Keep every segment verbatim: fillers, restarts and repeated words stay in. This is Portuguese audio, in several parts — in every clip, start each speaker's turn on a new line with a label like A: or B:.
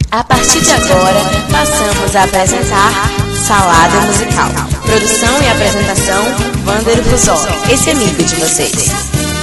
A: A partir de agora, passamos a apresentar Salada Musical. Produção e apresentação, Wander Fusoli, esse amigo de vocês.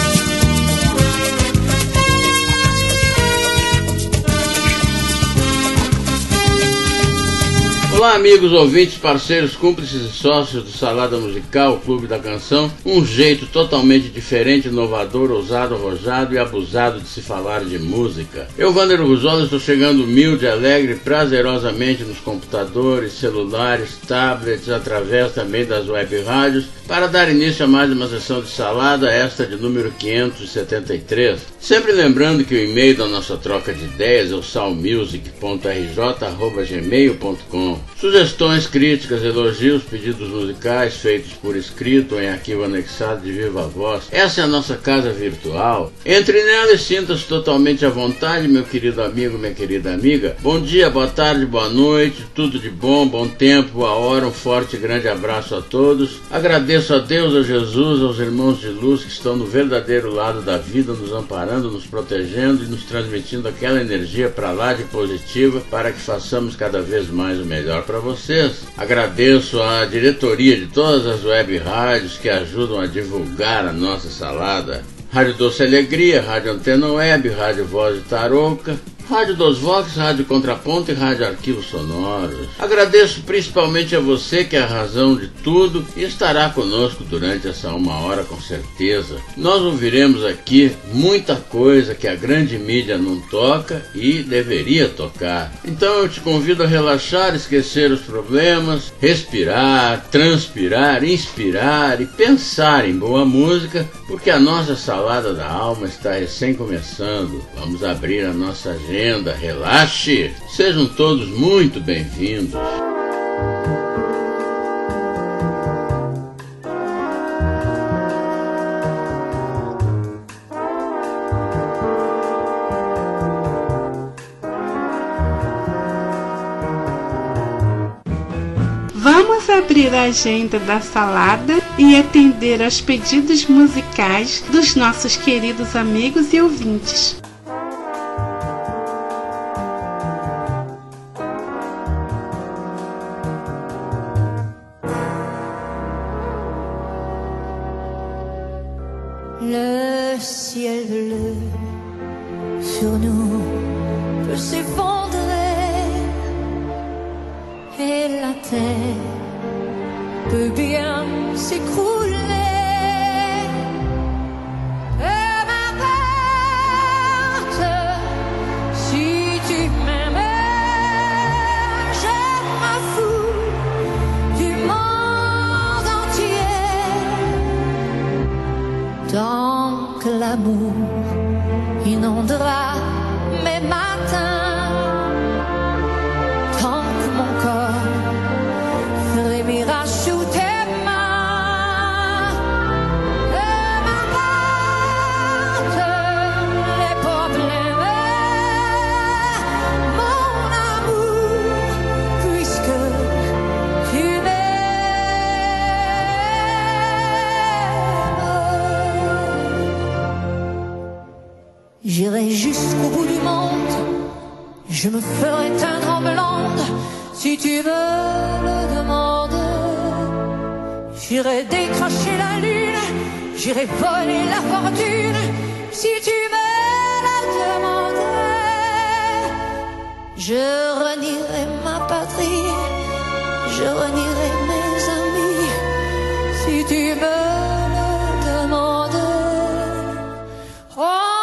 B: Olá, amigos, ouvintes, parceiros, cúmplices e sócios do Salada Musical, Clube da Canção. Um jeito totalmente diferente, inovador, ousado, arrojado e abusado de se falar de música. Eu, Wander Fusoli, estou chegando humilde, alegre, prazerosamente nos computadores, celulares, tablets, através também das web rádios, para dar início a mais uma sessão de Salada, esta de número quinhentos e setenta e três. Sempre lembrando que o e-mail da nossa troca de ideias é o salmusic ponto r j arroba gmail ponto com. Sugestões, críticas, elogios, pedidos musicais feitos por escrito ou em arquivo anexado de viva voz. Essa é a nossa casa virtual. Entre nela e sinta-se totalmente à vontade, meu querido amigo, minha querida amiga. Bom dia, boa tarde, boa noite, tudo de bom, bom tempo, boa hora, um forte e grande abraço a todos. Agradeço a Deus, a Jesus, aos irmãos de luz que estão no verdadeiro lado da vida, nos amparando, nos protegendo e nos transmitindo aquela energia para lá de positiva para que façamos cada vez mais o melhor para vocês. Agradeço à diretoria de todas as web rádios que ajudam a divulgar a nossa salada. Rádio Doce Alegria, Rádio Antena Web, Rádio Voz de Tarouca, Rádio dos Vox, Rádio Contraponto e Rádio Arquivos Sonoros. Agradeço principalmente a você que é a razão de tudo e estará conosco durante essa uma hora com certeza. Nós ouviremos aqui muita coisa que a grande mídia não toca e deveria tocar. Então eu te convido a relaxar, esquecer os problemas, respirar, transpirar, inspirar e pensar em boa música, porque a nossa salada da alma está recém começando. Vamos abrir a nossa agenda. Relaxe, sejam todos muito bem-vindos.
C: Vamos abrir a agenda da salada e atender aos pedidos musicais dos nossos queridos amigos e ouvintes.
D: Le ciel bleu sur nous peut s'effondrer et la terre peut bien s'écrouler. Peu m'importe si tu m'aimes, je m'en fous du monde entier. Tant que l'amour inondera mes matins, tant que mon corps frémira sous tes mains, peu m'importe les problèmes, mon amour, puisque tu j'irai jusqu'au bout du monde, je me ferai teindre en blonde, si tu me le demandes. J'irai décrocher la lune, j'irai voler la fortune, si tu me la demandes. Je renierai ma patrie, je renierai mes amis, si tu me le demandes. Oh,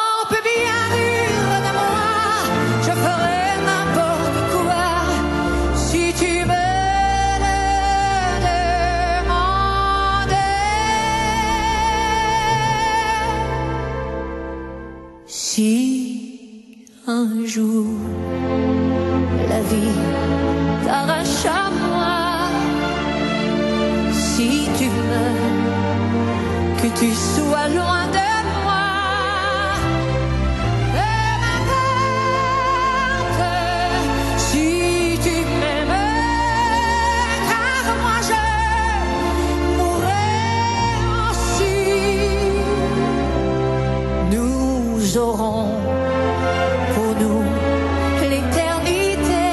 D: si un jour la vie t'arrache à moi, si tu meurs, que tu sois loin de moi, peu m'importe si tu m'aimes, car moi je mourrai ainsi. Nous aurons pour nous l'éternité.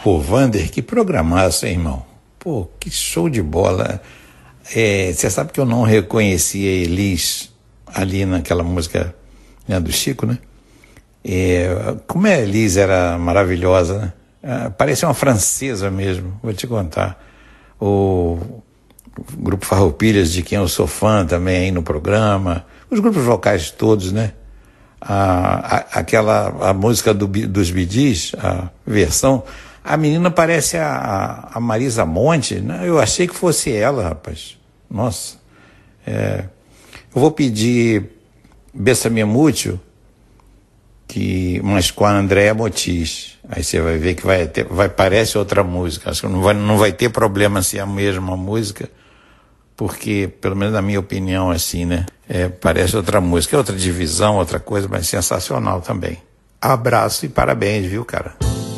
E: Pô, Vander, que programaço, hein, irmão? Pô, que show de bola. É, você sabe que eu não reconheci a Elis ali naquela música, né, do Chico, né? É, como a Elis era maravilhosa, né? É, parecia uma francesa mesmo, vou te contar. O grupo Farroupilhas, de quem eu sou fã também aí no programa, os grupos vocais todos, né? A, a, aquela, a música do, dos Bee Gees, a versão, a menina parece a, a Marisa Monte, né? Eu achei que fosse ela, rapaz. Nossa. É, eu vou pedir Bessame Mútil, que, mas com a Andréa Motis. Aí você vai ver que vai ter, vai, parece outra música. Acho que não vai, não vai ter problema se é a mesma música, porque, pelo menos na minha opinião, assim, né? É, parece outra música, é outra divisão, outra coisa, mas sensacional também. Abraço e parabéns, viu, cara?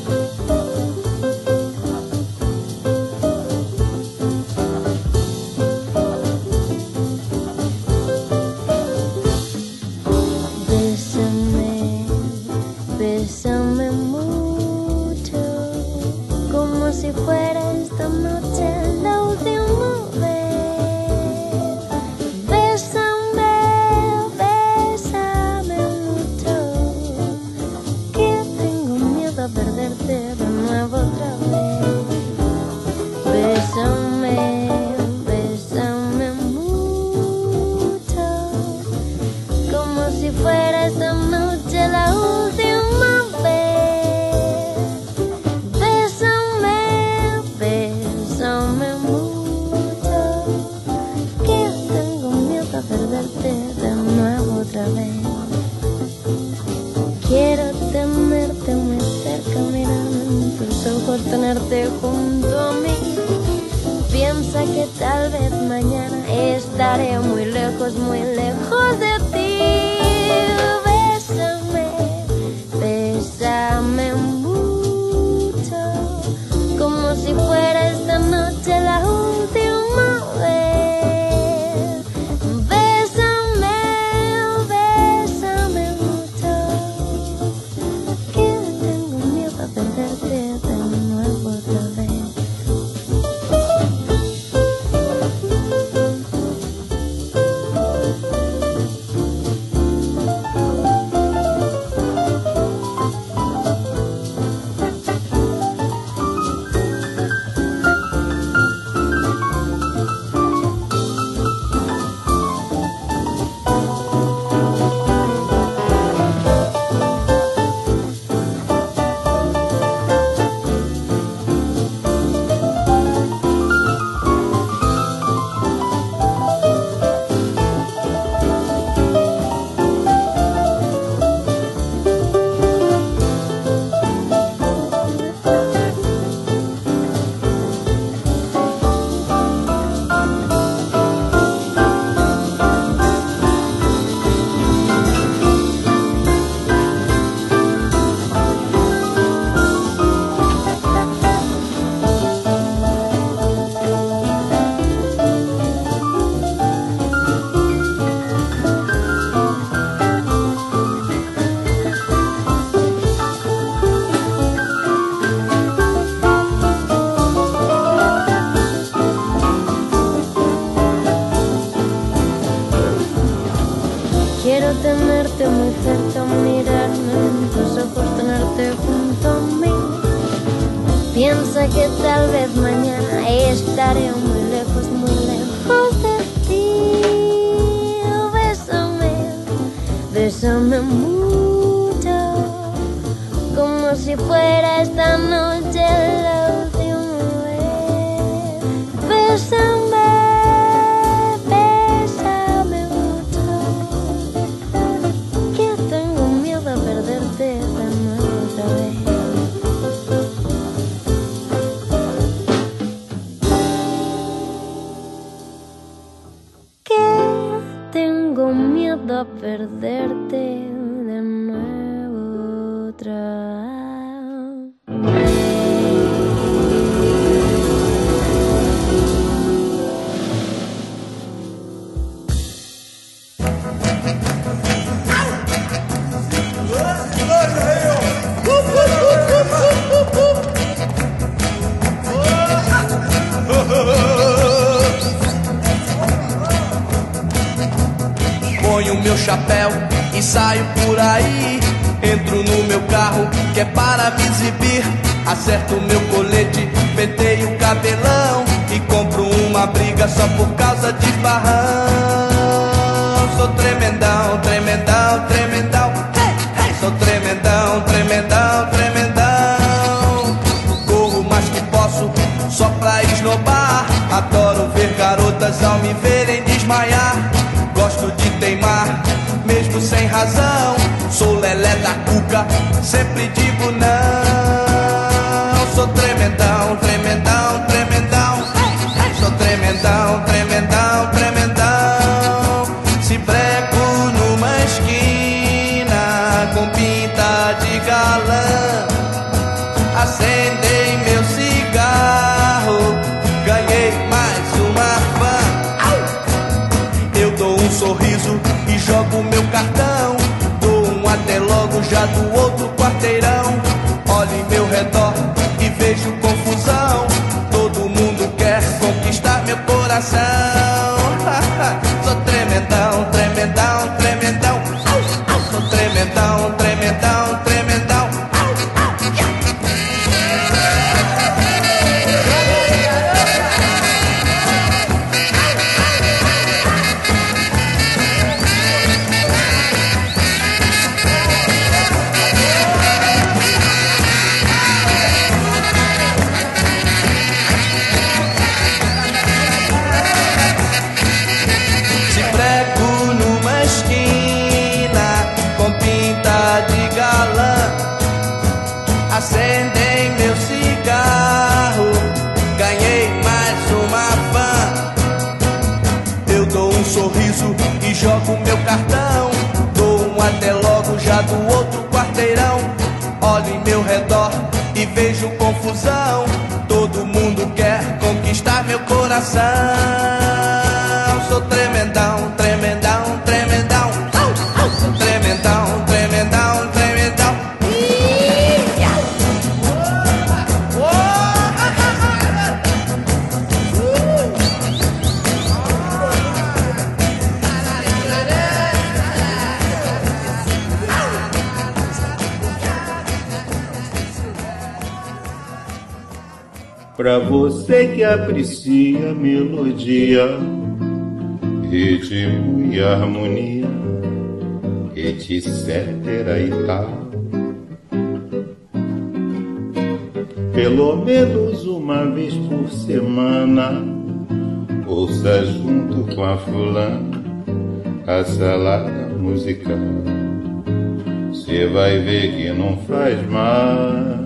F: Que tal vez mañana estaré muy lejos, muy lejos de ti. Bésame, bésame mucho, como si fuera esta noche la última vez. Bésame, bésame mucho, que tengo miedo a perderte de nuevo otra vez. A perderte de nuevo otra vez.
G: ponho meu chapéu e saio por aí. Entro no meu carro que é para me exibir. Acerto meu colete, penteio o cabelão e compro uma briga só por causa de farrão. Sou tremendão, tremendão, tremendão. Sou tremendão, tremendão, tremendão. Corro mais que posso só pra esnobar. Adoro ver garotas ao me verem desmaiar. Gosto de teimar, mesmo sem razão. Sou lelé da cuca, sempre digo não. Sou tremendão, tremendão, tremendão. Sou tremendão, tremendão, tremendão. Se breco numa esquina com pinta de galã, acendei meu cigarro, ganhei mais uma fã. Eu dou um sorriso e jogo meu cartão. Dou um até logo já do outro quarteirão. Olho em meu redor e vejo confusão. Todo mundo quer conquistar meu coração. Sou tremendão, tremendão, tremendão. Sou tremendão, tremendão, tremendão. Acendei meu cigarro, ganhei mais uma fã. Eu dou um sorriso e jogo meu cartão. Dou um até logo já do outro quarteirão. Olho em meu redor e vejo confusão. Todo mundo quer conquistar meu coração. Sou tremendão, tremendão, tremendão. Sou tremendão, tremendão, tremendão.
H: Pra você que aprecia melodia, ritmo e harmonia, etc e tal. Pelo menos uma vez por semana, ouça junto com a fulana a salada musical. Cê vai ver que não faz mal.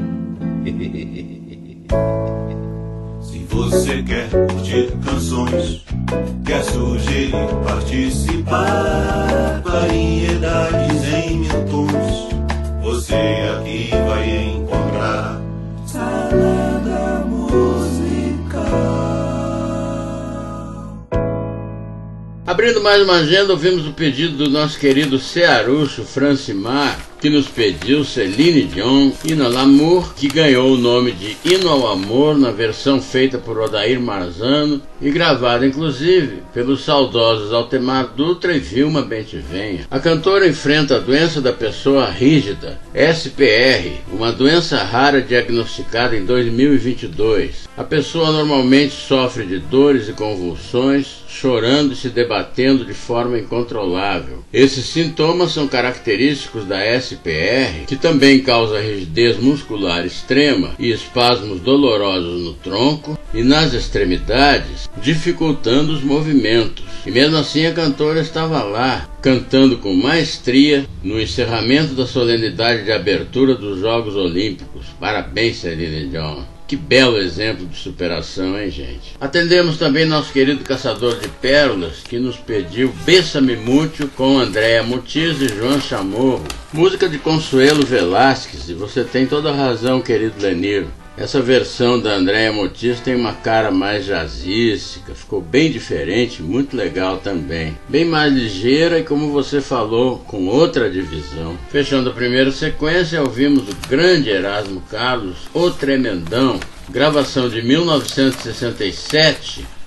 I: Se você quer curtir canções, quer sugerir, participar, variedades em mil tons, você aqui vai encontrar Salada Musical.
B: Abrindo mais uma agenda, ouvimos o pedido do nosso querido cearucho Francimar, que nos pediu Celine Dion, Hino à l'Amour, que ganhou o nome de Hino ao Amor na versão feita por Odair Marzano e gravada inclusive pelos saudosos Altemar Dutra e Vilma Bentivenha. A cantora enfrenta a doença da pessoa rígida, S P R, uma doença rara diagnosticada em dois mil e vinte e dois. A pessoa normalmente sofre de dores e convulsões, chorando e se debatendo de forma incontrolável. Esses sintomas são característicos da S P R, que também causa rigidez muscular extrema e espasmos dolorosos no tronco e nas extremidades, dificultando os movimentos. E mesmo assim a cantora estava lá, cantando com maestria no encerramento da solenidade de abertura dos Jogos Olímpicos. Parabéns, Celine Dion. Que belo exemplo de superação, hein, gente? Atendemos também nosso querido caçador de pérolas, que nos pediu Bésame Mucho com Andréa Mutiz e João Chamorro. Música de Consuelo Velasquez, e você tem toda a razão, querido Lenir. Essa versão da Andréa Mutiz tem uma cara mais jazzística, ficou bem diferente, muito legal também. Bem mais ligeira e, como você falou, com outra divisão. Fechando a primeira sequência, ouvimos o grande Erasmo Carlos, O Tremendão, gravação de mil novecentos e sessenta e sete,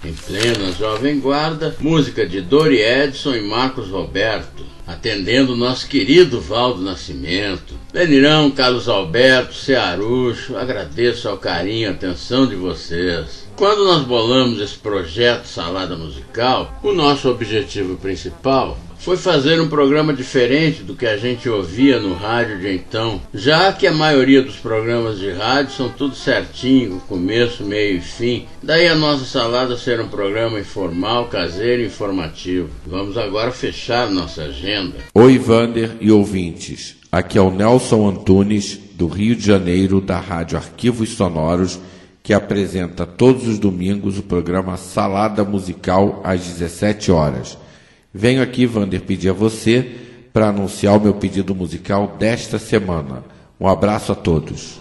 B: Em plena Jovem Guarda, música de Dori Edson e Marcos Roberto, atendendo o nosso querido Valdo Nascimento. Benirão, Carlos Alberto, Cearucho, agradeço ao carinho e atenção de vocês. Quando nós bolamos esse projeto Salada Musical, o nosso objetivo principal foi fazer um programa diferente do que a gente ouvia no rádio de então, já que a maioria dos programas de rádio são tudo certinho, com começo, meio e fim. Daí a nossa salada ser um programa informal, caseiro e informativo. Vamos agora fechar nossa agenda.
J: Oi, Vander e ouvintes. Aqui é o Nelson Antunes, do Rio de Janeiro, da Rádio Arquivos Sonoros, que apresenta todos os domingos o programa Salada Musical às dezessete horas. Venho aqui, Vander, pedir a você para anunciar o meu pedido musical desta semana. Um abraço a todos.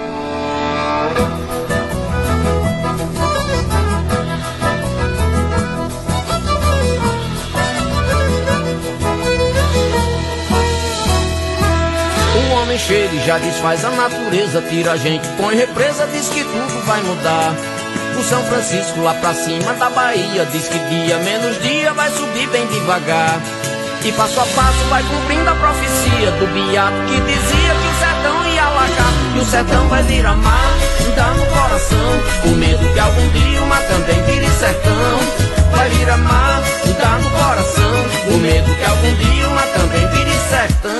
K: O homem chega e já desfaz a natureza, tira a gente, põe represa, diz que tudo vai mudar. O São Francisco lá pra cima da Bahia diz que dia menos dia vai subir bem devagar. E passo a passo vai cumprindo a profecia do Beato que dizia que o sertão ia alagar. E o sertão vai virar mar, dá no coração o medo que algum dia o mar também vire sertão. Vai virar mar, dá no coração o medo que algum dia o mar também vire sertão.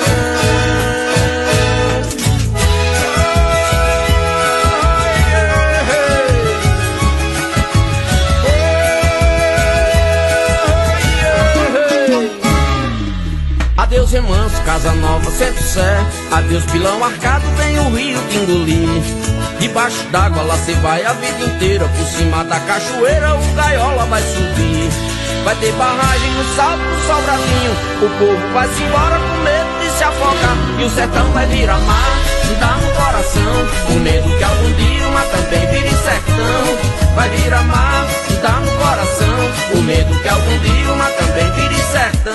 K: Adeus remanso, casa nova, centro sé. Adeus pilão arcado, vem o rio te engolir. Debaixo d'água lá cê vai a vida inteira. Por cima da cachoeira o gaiola vai subir. Vai ter barragem no salto do Sobradinho. O povo vai se embora com medo de se afogar. E o sertão vai virar mar, dá no coração o medo que algum dia uma também vire sertão. Vai virar mar, dá no coração o medo que algum dia uma também vire sertão.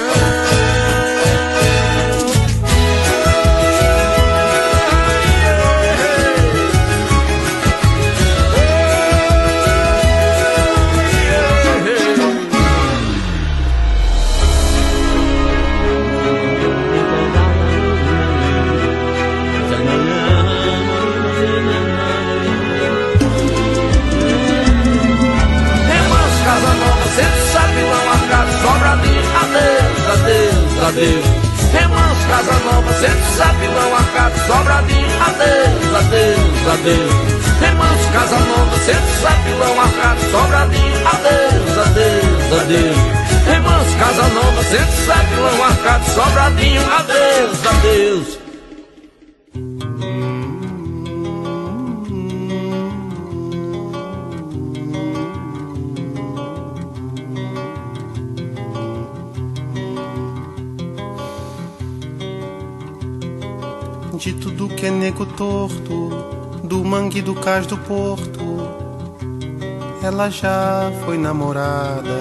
K: Adeus, remanso, casa nova, centro sapilão, arcado, Sobradinho, adeus, adeus, adeus. Remanso, casa nova, centro sapilão, arcado, Sobradinho, adeus, adeus, adeus. Remanso, casa nova, centro sapilão, arcado, Sobradinho, adeus, adeus.
L: De tudo que é nego torto, do mangue do cais do porto, ela já foi namorada.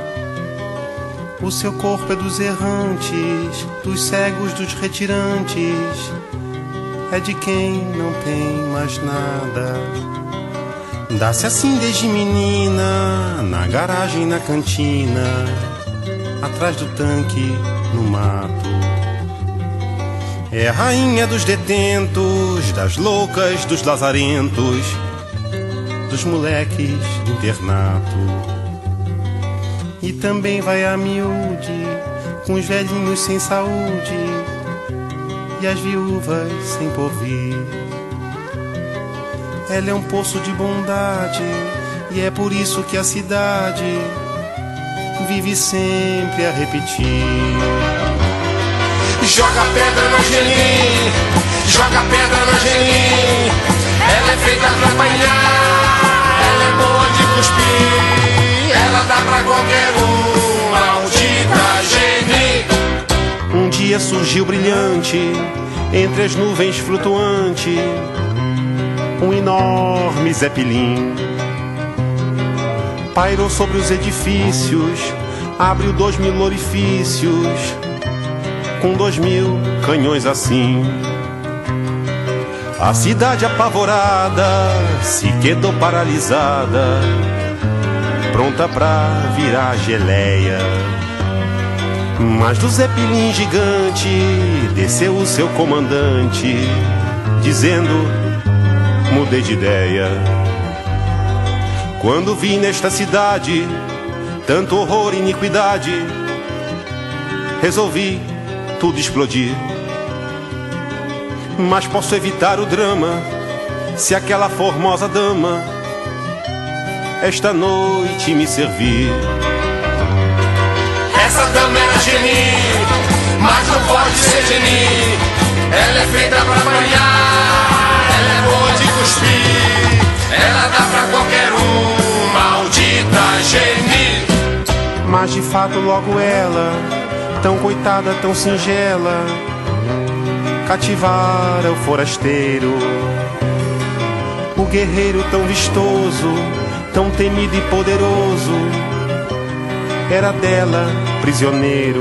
L: O seu corpo é dos errantes, dos cegos, dos retirantes, é de quem não tem mais nada. Dá-se assim desde menina, na garagem, na cantina, atrás do tanque, no mato. É a rainha dos detentos, das loucas, dos lazarentos, dos moleques do internato. E também vai a miúde, com os velhinhos sem saúde e as viúvas sem porvir. Ela é um poço de bondade e é por isso que a cidade vive sempre a repetir.
M: Joga pedra no Angelim, joga pedra no Angelim. Ela é feita pra apanhar, ela é boa de cuspir. Ela dá pra qualquer um, maldita geni.
L: Um dia surgiu brilhante, entre as nuvens flutuante, um enorme zeppelin. Pairou sobre os edifícios, abriu dois mil orifícios, com dois mil canhões assim. A cidade apavorada se quedou paralisada, pronta pra virar geleia. Mas do Zeppelin gigante desceu o seu comandante, dizendo: mudei de ideia. Quando vi nesta cidade tanto horror e iniquidade, resolvi tudo explodir. Mas posso evitar o drama se aquela formosa dama esta noite me servir.
M: Essa dama era genie, mas não pode ser genie. Ela é feita pra apanhar, ela é boa de cuspir. Ela dá pra qualquer um, maldita genie.
L: Mas de fato logo ela, tão coitada, tão singela, cativara o forasteiro. O guerreiro tão vistoso, tão temido e poderoso, era dela prisioneiro.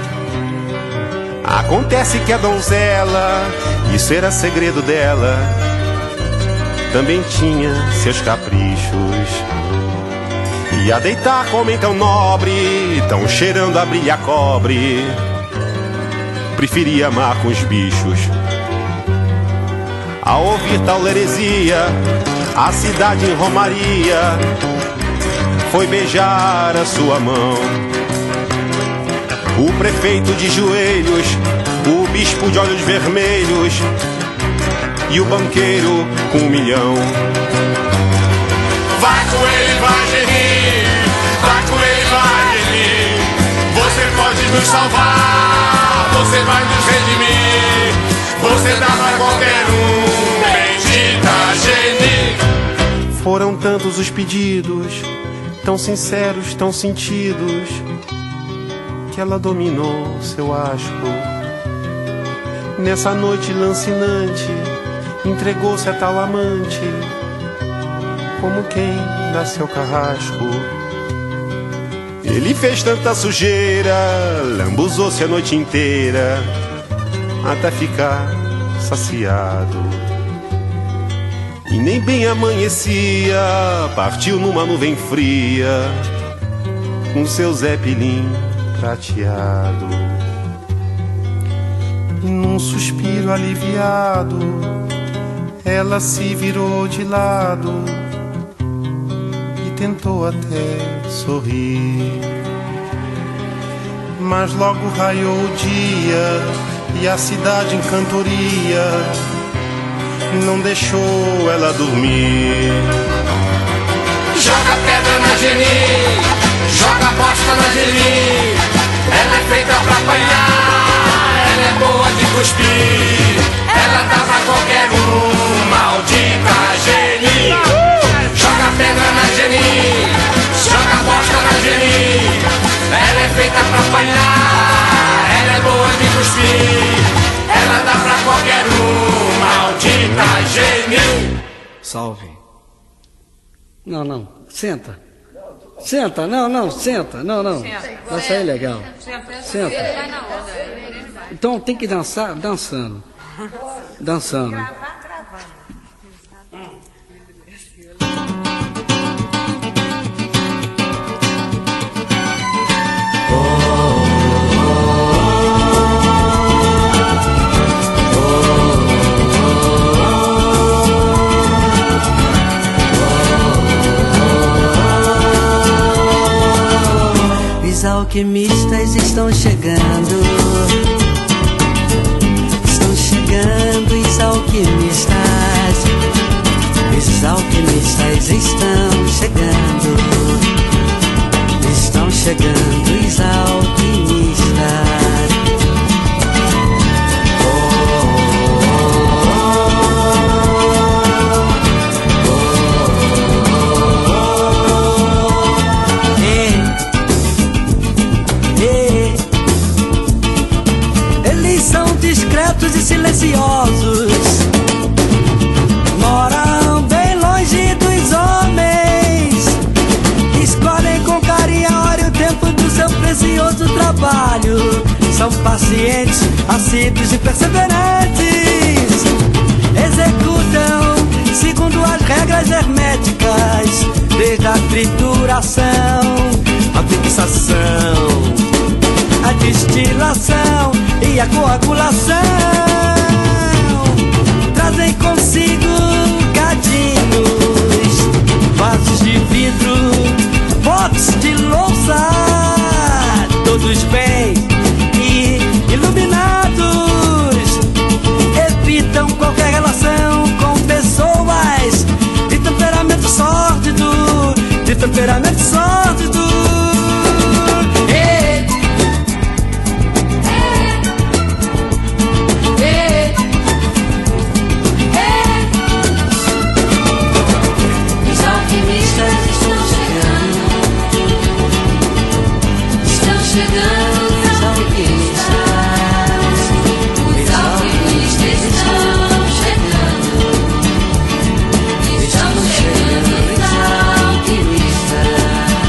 L: Acontece que a donzela, isso era segredo dela, também tinha seus caprichos. E a deitar com homem tão nobre, tão cheirando a brilha cobre, preferia amar com os bichos. Ao ouvir tal heresia, a cidade em romaria foi beijar a sua mão. O prefeito de joelhos, o bispo de olhos vermelhos e o banqueiro com um milhão.
M: Vai com ele, vai gerir, vai com ele, vai gerir. Você pode nos salvar, você vai nos redimir. Você dá pra qualquer um, bendita genie.
L: Foram tantos os pedidos, tão sinceros, tão sentidos, que ela dominou seu asco. Nessa noite lancinante, entregou-se a tal amante, como quem dá seu carrasco. Ele fez tanta sujeira, lambuzou-se a noite inteira, até ficar saciado. E nem bem amanhecia, partiu numa nuvem fria, com seu Zeppelin prateado. E num suspiro aliviado, ela se virou de lado e tentou até sorrir. Mas logo raiou o dia e a cidade em cantoria não deixou ela dormir.
M: Joga pedra na genie, joga bosta na genie. Ela é feita pra apanhar, ela é boa de cuspir. Ela dá pra qualquer um, maldita genie. Joga pedra na genie, joga bosta na genie. Ela é feita pra apanhar, ela é boa de cuspir. Ela dá pra qualquer um, maldita genie.
N: Salve. Não, não, senta. Senta, não, não, senta, não, não. Vai sair legal. Senta. Então tem que dançar dançando. Dançando.
O: Os alquimistas estão chegando, estão chegando os alquimistas, os alquimistas estão chegando, estão chegando os alquimistas. E silenciosos, moram bem longe dos homens, escolhem com carinho a hora e o tempo do seu precioso trabalho. São pacientes, assíduos e perseverantes, executam segundo suas regras herméticas, desde a trituração, a fixação, a destilação e a coagulação. Trazem consigo cadinhos, vasos de vidro, potes de louça, todos bem e iluminados. Evitam qualquer relação com pessoas de temperamento sórdido, de temperamento sórdido. Ei, ei, ei, ei. Os alquimistas estão chegando, estão chegando os alquimistas. Os alquimistas estão chegando, estão chegando os alquimistas.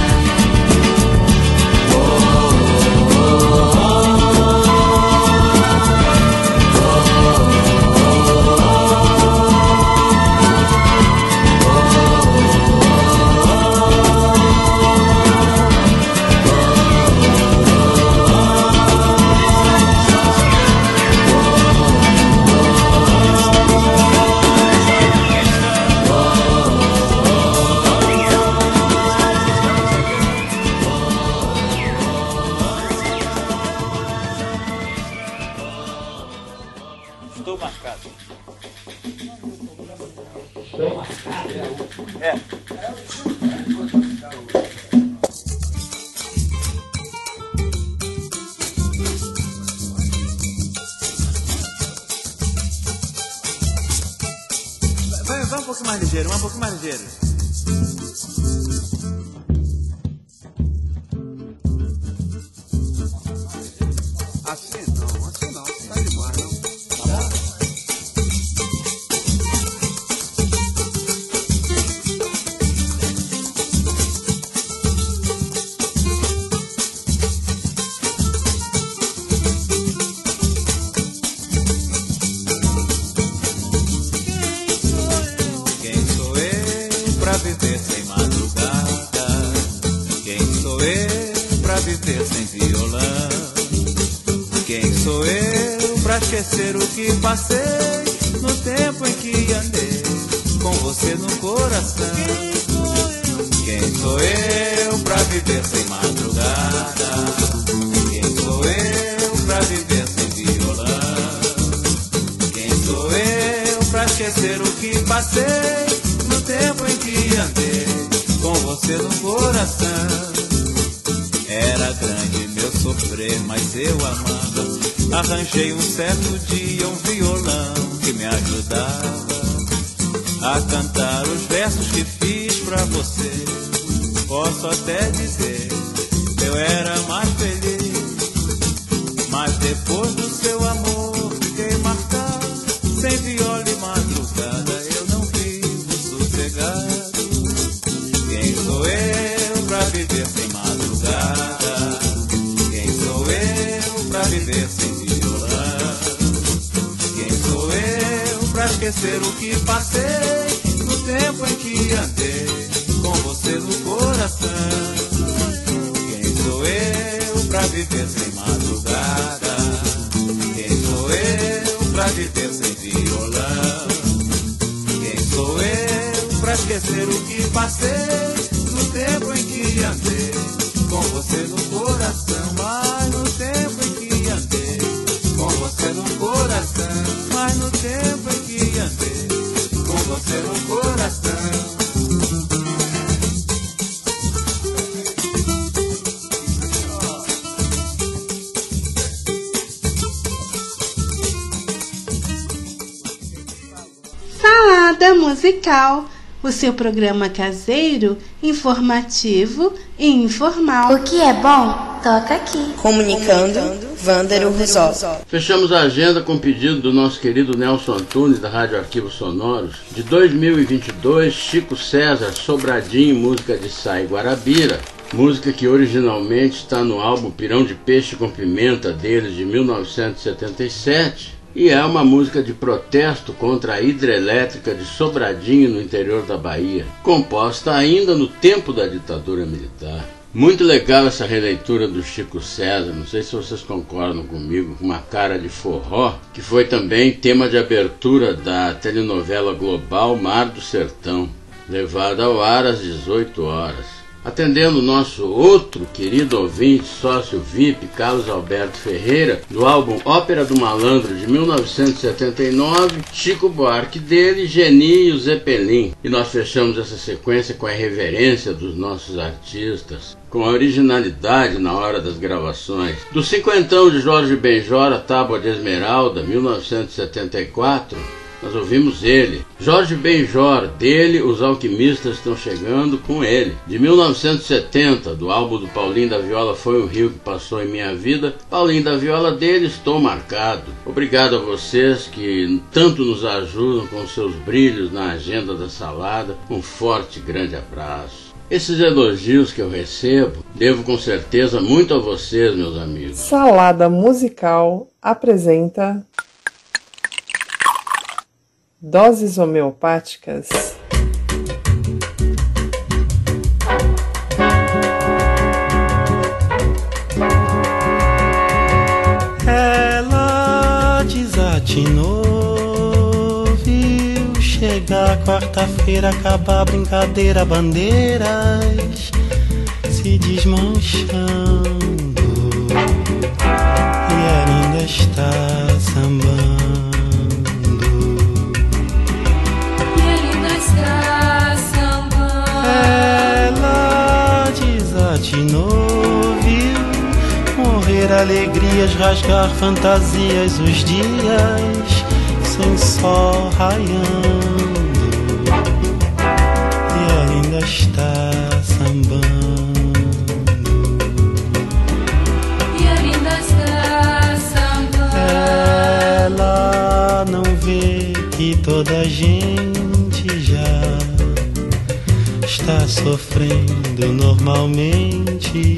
P: Estou marcado. Estou marcado. É. Vai, vai um pouco mais ligeiro, vai um pouco mais ligeiro. Assim não, assim não, tá demais, não.
Q: Viver sem madrugada, quem sou eu pra viver sem violão? Quem sou eu pra esquecer o que passei no tempo em que andei com você no coração? Quem sou eu pra viver sem madrugada? Quem sou eu pra viver sem violão? Quem sou eu pra esquecer o que passei no tempo em que andei com você no coração? Era grande meu sofrer, mas eu amava. Arranjei um certo dia um violão que me ajudava a cantar os versos que fiz pra você. Posso até dizer, eu era mais feliz, mas depois do seu amor fiquei marcado. Sem viola e madrugada eu não vivo sossegado. Quem sou eu pra viver sem madrugada? Quem sou eu pra viver sem violão? Quem sou eu pra esquecer o que passei no tempo em que andei com você no coração? Quem sou eu pra viver sem madrugada? Quem sou eu pra viver sem violão? Quem sou eu pra esquecer o que passei no tempo em que andei com você no coração? Mas no tempo em que andei com você no coração, mas no tempo em que andei com você no coração.
C: Salada Musical, o seu programa caseiro, informativo e informal.
F: O que é bom, toca aqui.
A: Comunicando, Vândaro Rizol.
B: Fechamos a agenda com o pedido do nosso querido Nelson Antunes, da Rádio Arquivos Sonoros, de dois mil e vinte e dois, Chico César, Sobradinho, música de Sai Guarabira. Música que originalmente está no álbum Pirão de Peixe com Pimenta deles, de mil novecentos e setenta e sete. e é uma música de protesto contra a hidrelétrica de Sobradinho, no interior da Bahia, composta ainda no tempo da ditadura militar. Muito legal essa releitura do Chico César, não sei se vocês concordam comigo, com uma cara de forró, que foi também tema de abertura da telenovela global Mar do Sertão, levada ao ar às dezoito horas. Atendendo o nosso outro querido ouvinte, sócio V I P, Carlos Alberto Ferreira, do álbum Ópera do Malandro de mil novecentos e setenta e nove, Chico Buarque dele, Geni e o Zeppelin. E nós fechamos essa sequência com a irreverência dos nossos artistas, com a originalidade na hora das gravações. Do cinquentão de Jorge Benjor, a Tábua de Esmeralda, mil novecentos e setenta e quatro, nós ouvimos ele. Jorge Benjor, dele, Os Alquimistas Estão Chegando, com ele. De mil novecentos e setenta, do álbum do Paulinho da Viola, Foi um Rio que Passou em Minha Vida, Paulinho da Viola, dele, Estou Marcado. Obrigado a vocês que tanto nos ajudam com seus brilhos na agenda da Salada. Um forte e grande abraço. Esses elogios que eu recebo, devo com certeza muito a vocês, meus amigos.
R: Salada Musical apresenta Doses Homeopáticas.
L: Ela desatinou, viu chegar quarta-feira, acabar a brincadeira, bandeiras se desmanchando e ela ainda está sambando. Ela desatinou, viu morrer alegrias, rasgar fantasias, os dias sem sol raiando e ela ainda está sambando. E ela ainda está sambando. Ela não vê que toda a gente já está sofrendo normalmente.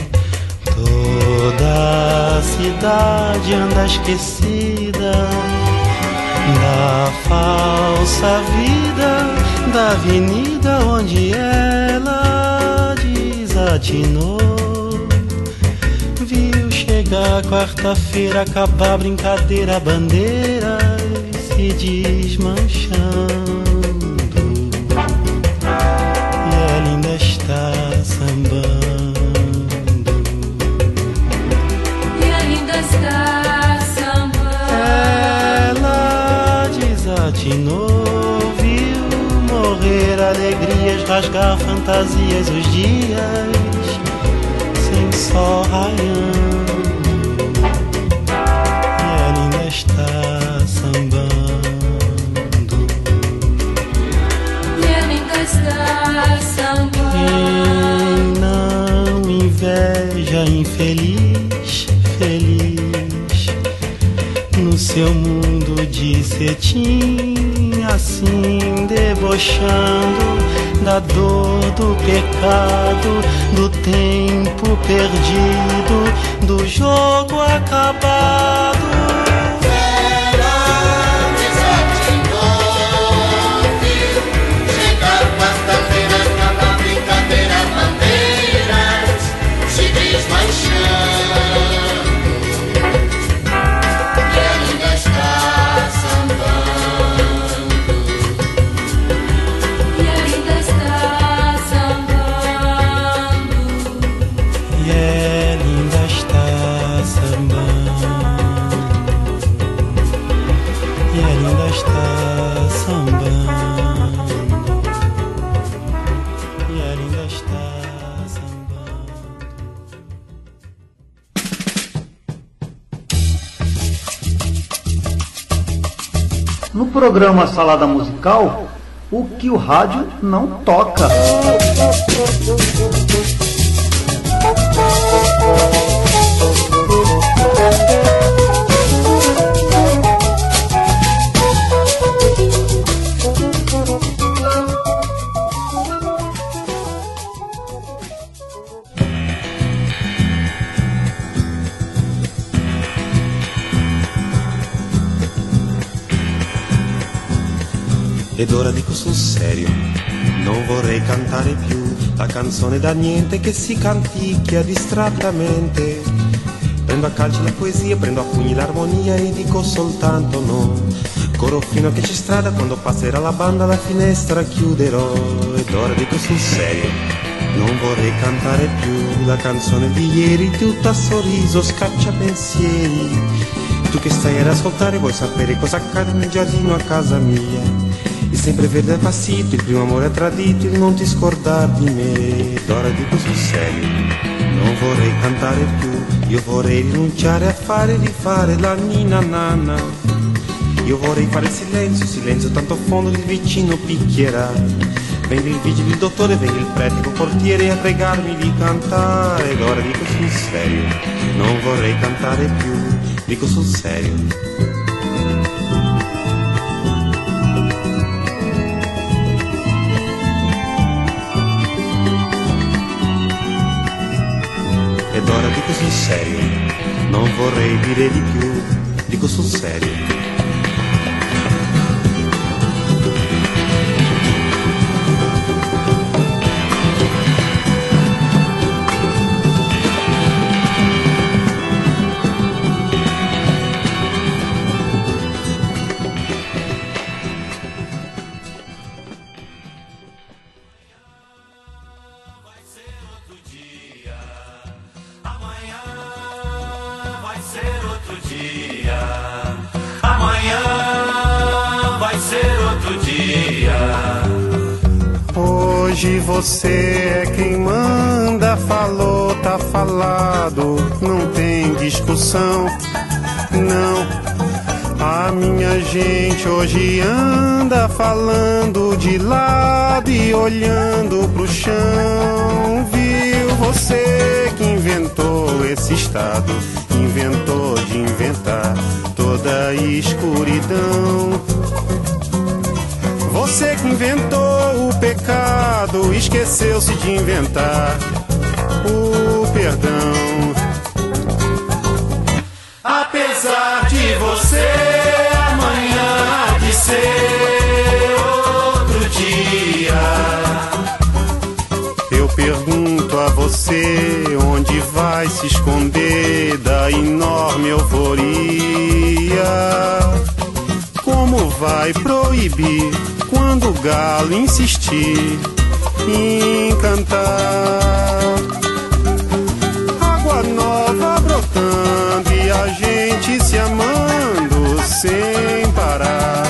L: Toda a cidade anda esquecida da falsa vida, da avenida onde ela desatinou. Viu chegar quarta-feira, acabar a brincadeira, bandeiras se desmanchando. Está sambando e ainda está sambando. Ela desatinou, viu morrer alegrias, rasgar fantasias, os dias sem sol raiando e ela ainda está sambando e ela ainda está sambando. Quem não inveja infeliz, feliz no seu mundo de cetim, assim debochando da dor, do pecado, do tempo perdido, do jogo acabado.
S: No programa Salada Musical, o que o rádio não toca.
L: ed ora dico sul serio, non vorrei cantare più la canzone da niente che si canticchia distrattamente. Prendo a calci la poesia, prendo a pugni l'armonia e dico soltanto no. Corro fino a che c'è strada, quando passerà la banda la finestra chiuderò. Ed ora dico sul serio, non vorrei cantare più la canzone di ieri, tutta sorriso, scaccia pensieri. Tu che stai ad ascoltare vuoi sapere cosa accade nel giardino a casa mia. Il sempreverde è passito, il primo amore è tradito, il non ti scordar di me. Ed ora dico sul serio, non vorrei cantare più, io vorrei rinunciare a fare e rifare la nina nanna. Io vorrei fare silenzio, silenzio tanto fondo il vicino picchierà. Venga il vigile, il dottore, venga il prete col portiere a pregarmi di cantare. Ed ora dico sul serio, non vorrei cantare più, dico sul serio. Ed ora dico sul serio, non vorrei dire di più, dico sul serio. Hoje você é quem manda, falou, tá falado, não tem discussão, não. A minha gente hoje anda falando de lado e olhando pro chão. Viu você que inventou esse estado, inventou de inventar toda a escuridão. Você que inventou o pecado, esqueceu-se de inventar o perdão. Apesar de você, amanhã há de ser outro dia. Eu pergunto a você, onde vai se esconder da enorme euforia? Como vai proibir quando o galo insistir em cantar? Água nova brotando e a gente se amando sem parar.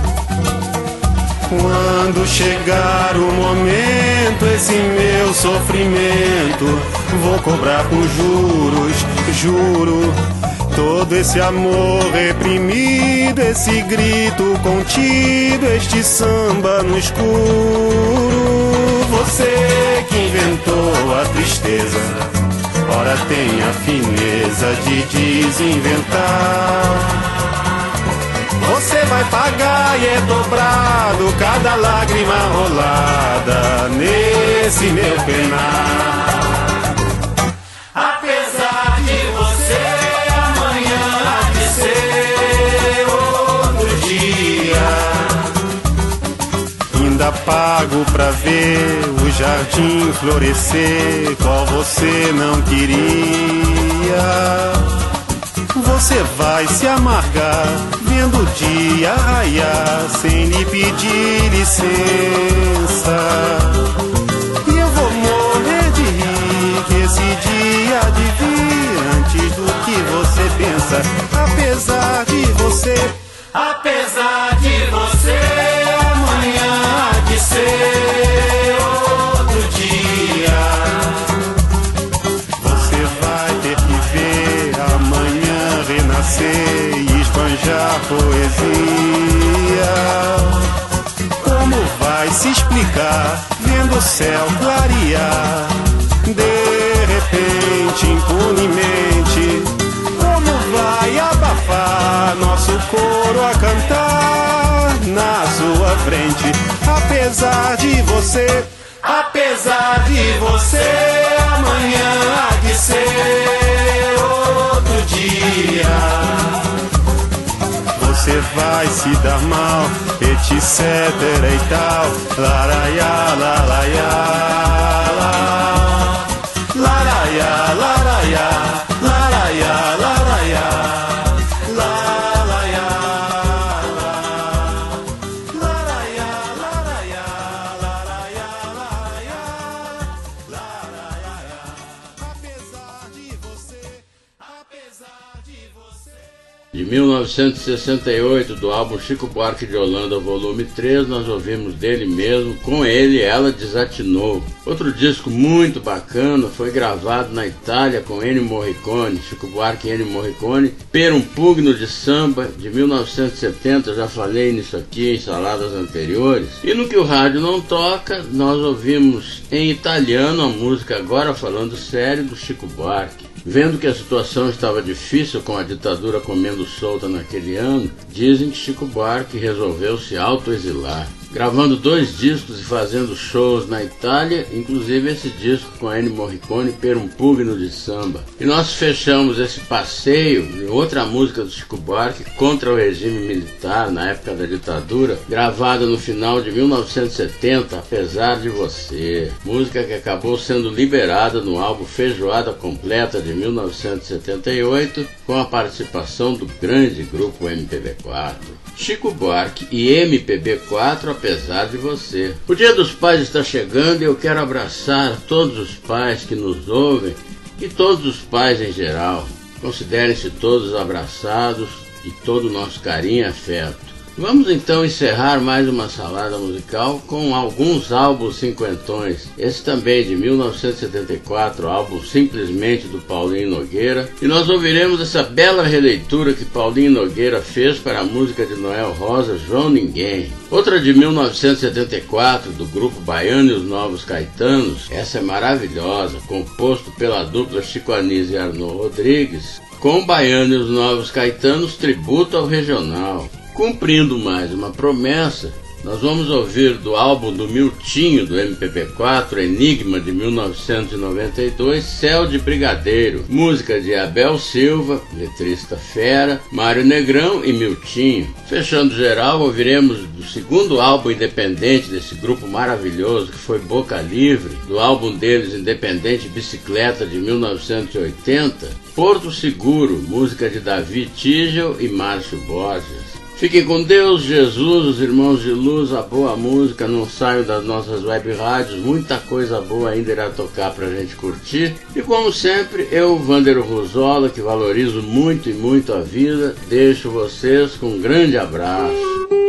L: Quando chegar o momento, esse meu sofrimento vou cobrar com juros, juro. Todo esse amor reprimido, esse grito contido, este samba no escuro. Você que inventou a tristeza, ora tem a fineza de desinventar. Você vai pagar e é dobrado cada lágrima rolada nesse meu penar. Apesar de você, ainda pago pra ver o jardim florescer, qual você não queria. Você vai se amargar vendo o dia raiar sem lhe pedir licença. E eu vou morrer de rir que esse dia há de vir antes do que você pensa. Apesar de você, apesar de você, amanhã há de ser outro dia. Você vai ter que ver amanhã renascer e esbanjar poesia. Como vai se explicar vendo o céu clarear de repente, impunemente? Como vai abafar nosso coro a cantar na sua frente? Apesar de você, apesar de você, amanhã há de ser outro dia. Você você vai se dar mal, etc e tal. Laraiá, laraiá, laraiá, laraiá, laraiá, laraiá.
B: De mil novecentos e sessenta e oito, do álbum Chico Buarque de Holanda, volume três, nós ouvimos dele mesmo, Com Ele Ela Desatinou. Outro disco muito bacana foi gravado na Itália com Ennio Morricone, Chico Buarque e Ennio Morricone, Per un pugno de samba, de mil novecentos e setenta, já falei nisso aqui em saladas anteriores. E no que o rádio não toca, nós ouvimos em italiano a música Agora Falando Sério, do Chico Buarque. Vendo que a situação estava difícil com a ditadura comendo solta naquele ano, dizem que Chico Buarque resolveu se autoexilar, gravando dois discos e fazendo shows na Itália, inclusive esse disco com Ennio Morricone, Per un pugno de samba. E nós fechamos esse passeio em outra música do Chico Buarque contra o regime militar na época da ditadura, gravada no final de mil novecentos e setenta, Apesar de Você, música que acabou sendo liberada no álbum Feijoada Completa de mil novecentos e setenta e oito, com a participação do grande grupo M P B quatro. Chico Buarque e M P B quatro, Apesar de Você. O Dia dos Pais está chegando e eu quero abraçar todos os pais que nos ouvem e todos os pais em geral. Considerem-se todos abraçados e todo o nosso carinho e afeto. Vamos então encerrar mais uma salada musical com alguns álbuns cinquentões. Esse também de mil novecentos e setenta e quatro, álbum Simplesmente, do Paulinho Nogueira. E nós ouviremos essa bela releitura que Paulinho Nogueira fez para a música de Noel Rosa, João Ninguém. Outra de mil novecentos e setenta e quatro, do grupo Baiano e os Novos Caetanos. Essa é maravilhosa, composto pela dupla Chico Anísio e Arnaud Rodrigues. Com Baiano e os Novos Caetanos, tributo ao regional. Cumprindo mais uma promessa, nós vamos ouvir do álbum do Miltinho, do M P B quatro, Enigma, de mil novecentos e noventa e dois, Céu de Brigadeiro, música de Abel Silva, letrista fera, Mário Negrão e Miltinho. Fechando geral, ouviremos do segundo álbum independente desse grupo maravilhoso, que foi Boca Livre, do álbum deles independente Bicicleta, de mil novecentos e oitenta, Porto Seguro, música de Davi Tigel e Márcio Borges. Fiquem com Deus, Jesus, os irmãos de luz, a boa música, não saiam das nossas web rádios, muita coisa boa ainda irá tocar pra gente curtir. E como sempre, eu, Vander Ruzola, que valorizo muito e muito a vida, deixo vocês com um grande abraço.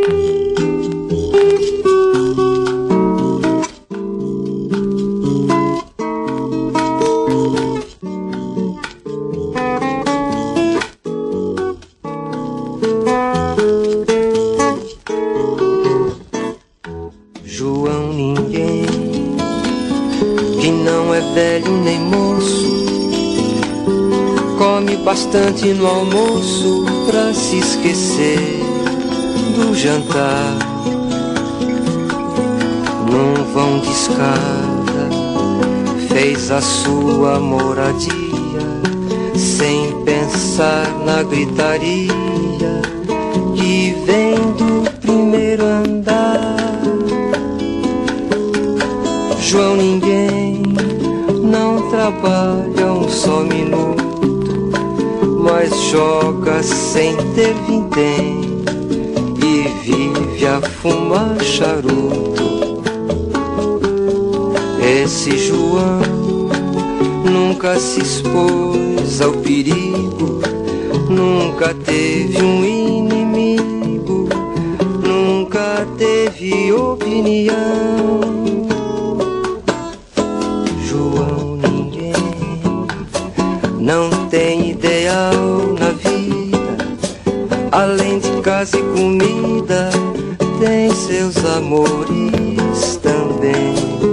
T: Bastante no almoço pra se esquecer do jantar. Num vão de escada fez a sua moradia, sem pensar na gritaria que vem do primeiro andar. João Ninguém não trabalha um só minuto, mas joga sem ter vintém e vive a fumar charuto. Esse João nunca se expôs ao perigo, nunca teve um inimigo, nunca teve opinião. João Ninguém não tem ideal na vida, além de casa e comida, tem seus amores também.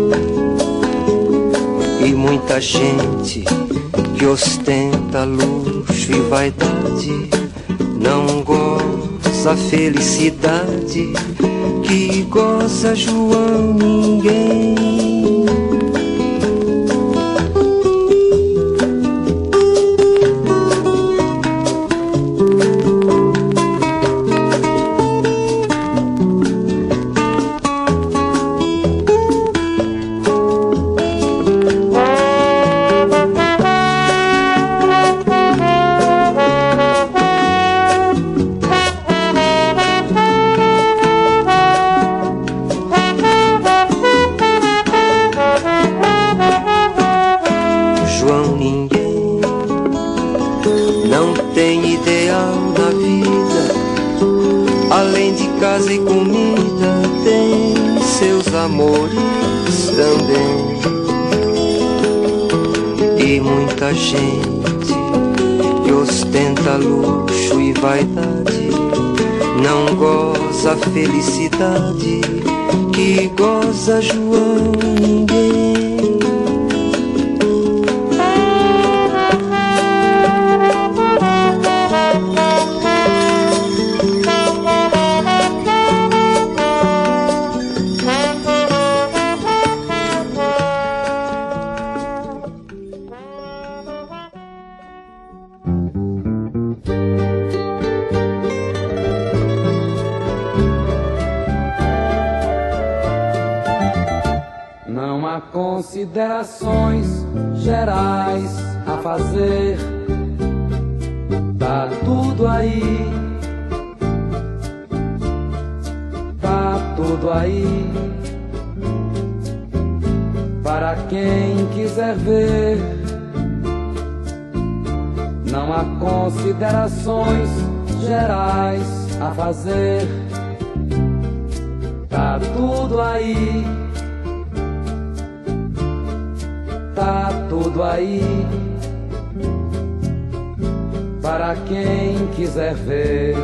T: E muita gente que ostenta luxo e vaidade não goza a felicidade que goza João Ninguém. casa e comida, tem seus amores também. E muita gente que ostenta luxo e vaidade não goza a felicidade que goza João ninguém.
O: Considerações gerais a fazer, tá tudo aí, tá tudo aí, para quem quiser ver. Não há considerações gerais a fazer, tá tudo aí. Tá tudo aí, para quem quiser ver.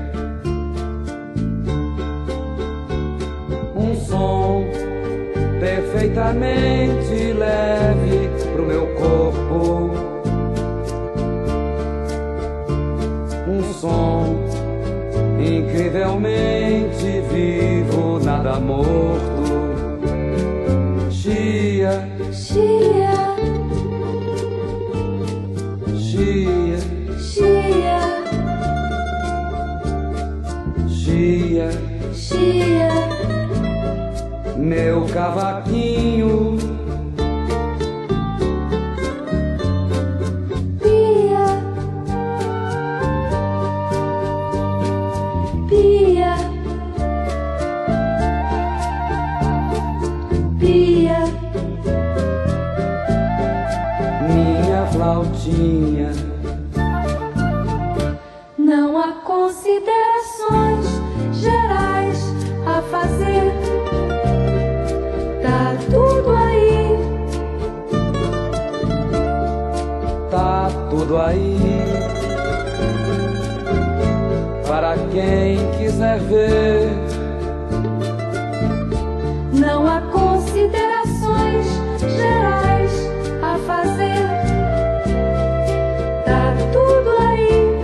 O: Um som perfeitamente leve pro meu corpo. Um som incrivelmente vivo, nada morto. Chia, chia, chia, chia, chia, chia, meu cavaquinho. Pia, pia, pia, minha flautinha.
D: Não há considerações gerais a fazer, tá tudo aí,
O: tá tudo aí, para quem quiser ver.
D: Não há considerações gerais a fazer, tá tudo aí,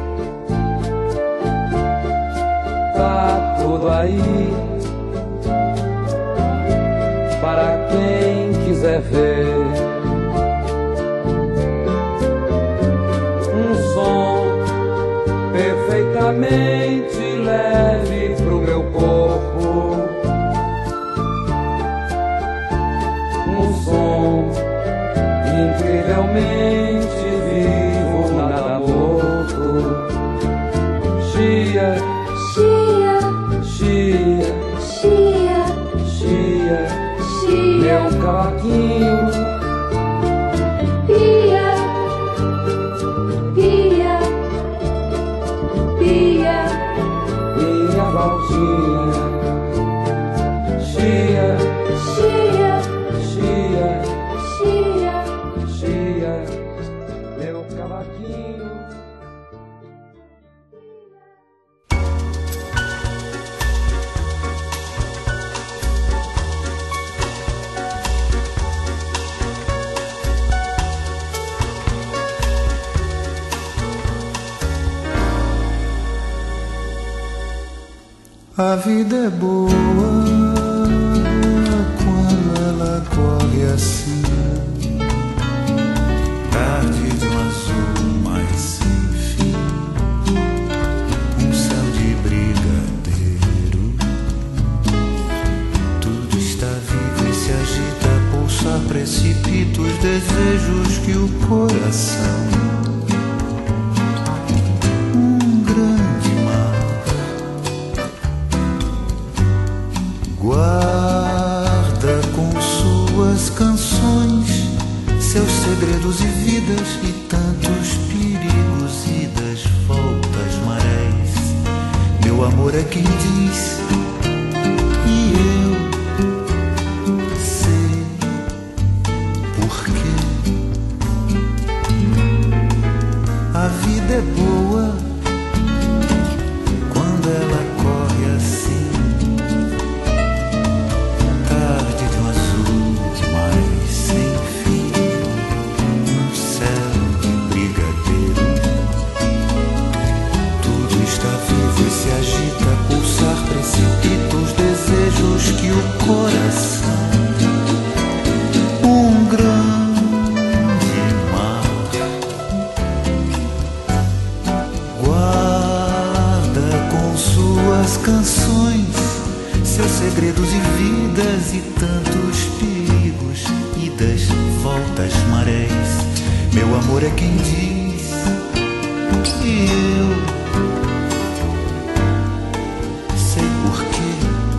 O: tá tudo aí, para quem quiser ver. Um som perfeitamente leve pro meu corpo. Um som incrivelmente vivo, nada morto. Chia,
D: chia,
O: chia,
D: chia,
O: chia,
D: chia,
O: meu cavaquinho.
D: pia, pia, pia,
O: Minha flautinha. Chia,
D: chia,
O: chia,
D: chia,
O: chia, meu cavaquinho.
U: A vida é boa quando ela corre assim, tarde de um azul mais sem fim, um céu de brigadeiro. Tudo está vivo e se agita, pulsa, precipita os desejos que o coração. Guarda com suas canções seus segredos e vidas e tantos perigos, idas, voltas, marés. Meu meu amor é quem diz, e eu sei por quê. A vida é boa quando ela corre assim, tarde de um azul, mas sem fim, um céu de brigadeiro. Tudo está vivo e se agita, pulsar, precipita os desejos que o coração, um grande mar, guarda com suas canções, seus segredos e vidas e tantos perigos, idas, voltas, marés. Meu amor é quem diz, e eu sei por quê.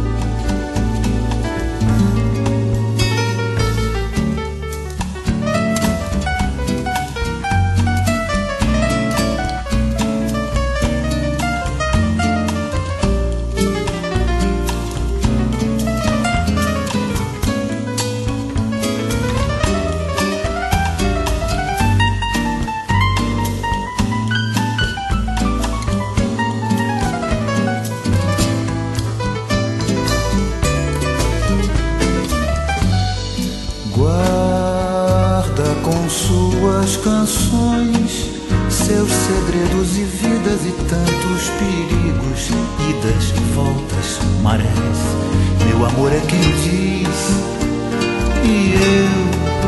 U: Guarda com suas canções, seus segredos e vidas e tantos perigos, idas, voltas, marés. Meu amor é quem diz, e eu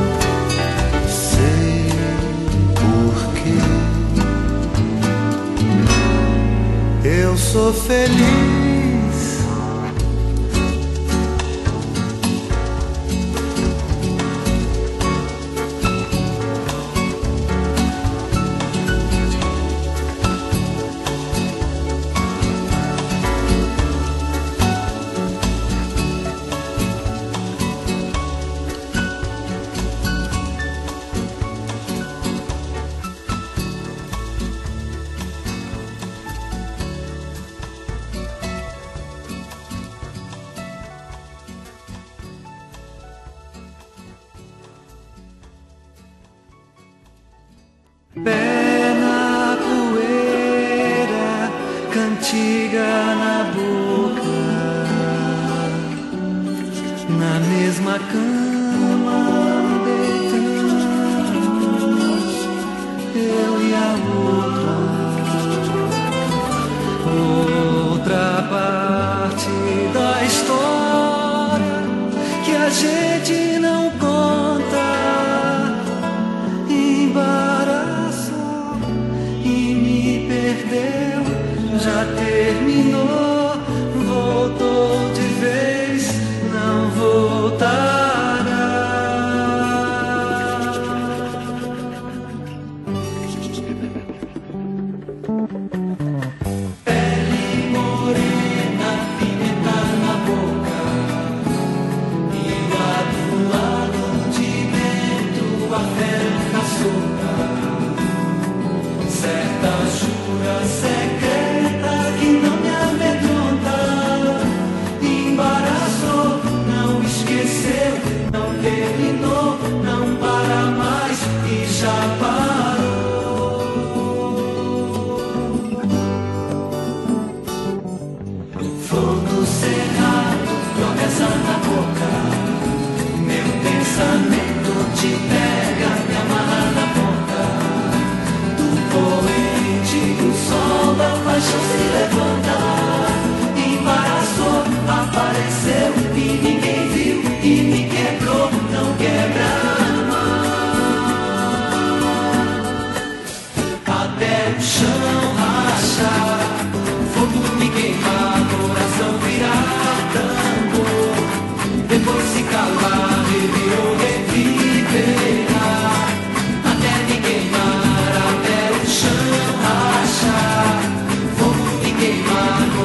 U: sei por quê. Eu sou feliz pé na poeira, cantiga na boca, na mesma cama deitamos, eu e a outra, outra parte da história que a gente não conta, embaraçou e me perdeu, já terminou, voltou de vez, não voltará. Pele morena, pimenta na boca, e lá do lado de dentro a ferra solta, certa jura secreta que não me amedronta, embaraçou, não esqueceu, não terminou, não para mais e já parou. Flor do cerrado, promessa na boca, meu pensamento te pega, me amarra na ponta do poente, o sol da paixão se levanta, embaraçou, apareceu e ninguém viu e me quebrou, não quebra mais. Até o chão rachar, fogo me queimar, coração virar tambor, depois se calar, revirou, reviverá, até me queimar, até o chão rachar, fogo me queimar,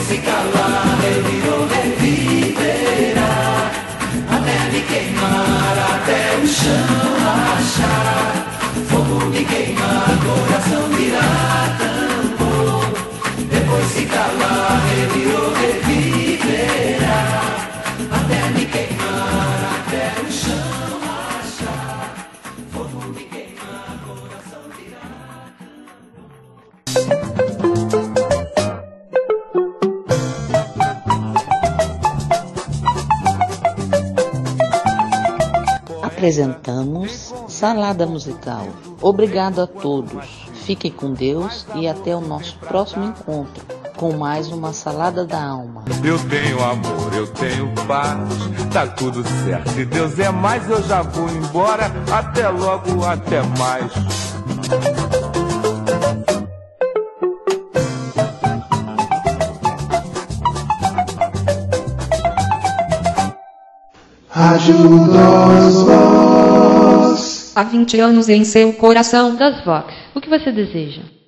U: se calar, revirou, reviverá, até me queimar, até o chão rachar. Fogo me queimar, coração virar tambor. Depois se calar, revirou, reviverá, até me queimar, até o chão rachar. Fogo me queimar, coração virar tambor.
E: Apresentamos Salada Musical. Obrigado a todos. Fiquem com Deus e até o nosso próximo encontro com mais uma Salada da Alma.
V: Eu tenho amor, eu tenho paz, tá tudo certo. Se Deus é mais, eu já vou embora. Até logo, até mais.
U: Ajuda-os, Voz.
W: Há vinte anos em seu coração. Das Vox. O que você deseja?